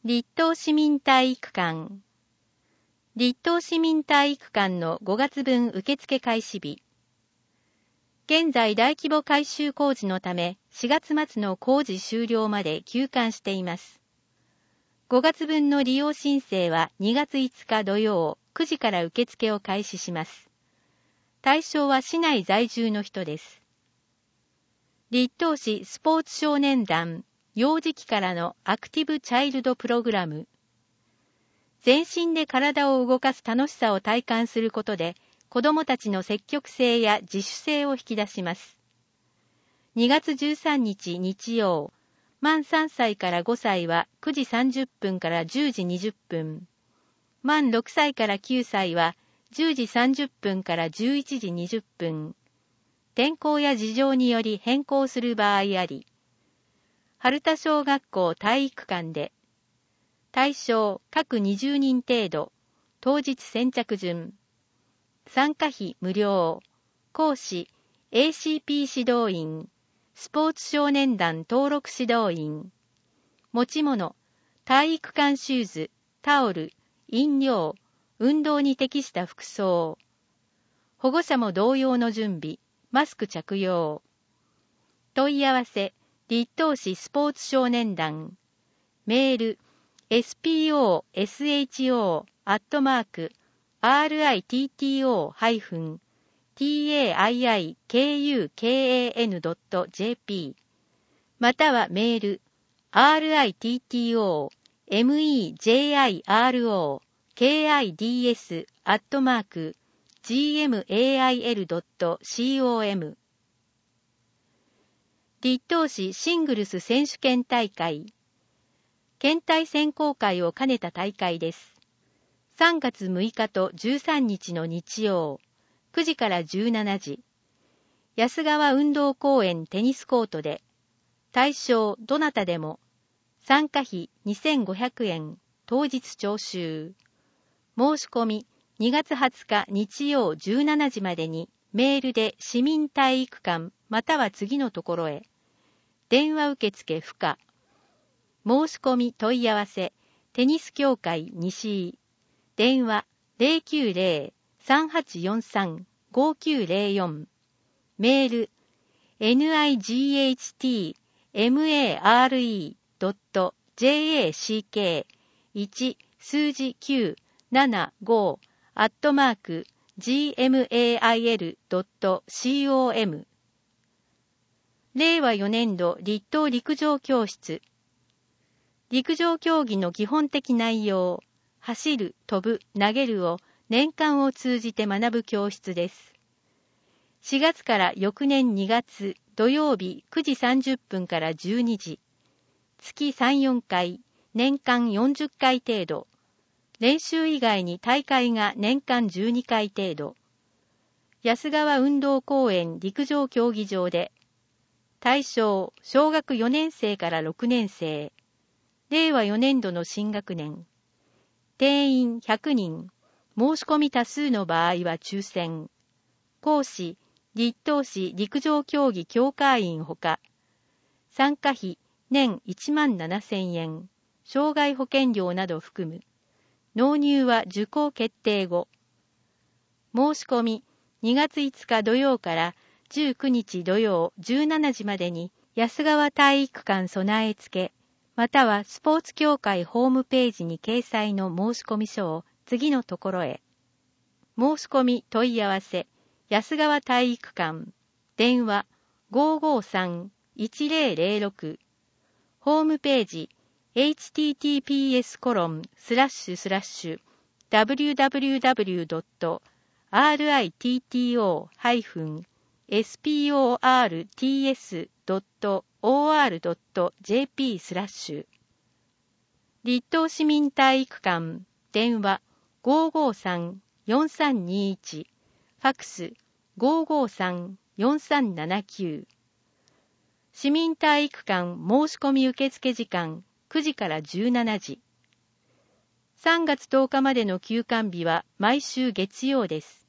立東市民体育館。立東市民体育館の5月分受付開始日。現在大規模改修工事のため4月末の工事終了まで休館しています。5月分の利用申請は2月5日土曜9時から受付を開始します。対象は市内在住の人です。立東市スポーツ少年団幼児期からのアクティブチャイルドプログラム。全身で体を動かす楽しさを体感することで、子どもたちの積極性や自主性を引き出します。2月13日日曜、満3歳から5歳は9時30分から10時20分。満6歳から9歳は10時30分から11時20分。天候や事情により変更する場合あり。春田小学校体育館で。対象各20人程度。当日先着順。参加費無料。講師 ACP 指導員。スポーツ少年団登録指導員。持ち物体育館シューズ、タオル、飲料、運動に適した服装。保護者も同様の準備。マスク着用。問い合わせ立東市スポーツ少年団。メール spotshO@ritto-taiikukan.jp またはメール ritto-kids@gmail.com 立東市シングルス選手権大会。県体選考会を兼ねた大会です。3月6日と13日の日曜、9時から17時。安川運動公園テニスコートで。対象どなたでも。参加費2500円。当日徴収。申し込み2月20日日曜17時までにメールで市民体育館または次のところへ。電話受付不可。申し込み問い合わせ、テニス協会西井。電話090-3843-5904。メール nichtmare.jack1 数字975@gmail.com 令和4年度立東陸上教室。陸上競技の基本的内容、走る、飛ぶ、投げるを年間を通じて学ぶ教室です。4月から翌年2月土曜日9時30分から12時。月3、4回、年間40回程度。練習以外に大会が年間12回程度。安川運動公園陸上競技場で。対象、小学4年生から6年生。令和4年度の新学年。定員100人。申し込み多数の場合は抽選。講師、立東市陸上競技協会員ほか。参加費、年17,000円。障害保険料など含む。納入は受講決定後。申し込み、2月5日土曜から19日土曜17時までに安川体育館備え付け、またはスポーツ協会ホームページに掲載の申込書を次のところへ。申し込み問い合わせ、安川体育館、電話553-1006、ホームページ、https://www.ritto-sports.or.jp/ 立東市民体育館電話553-4321ファックス553-4379市民体育館申し込み受付時間9時から17時。3月10日までの休館日は毎週月曜です。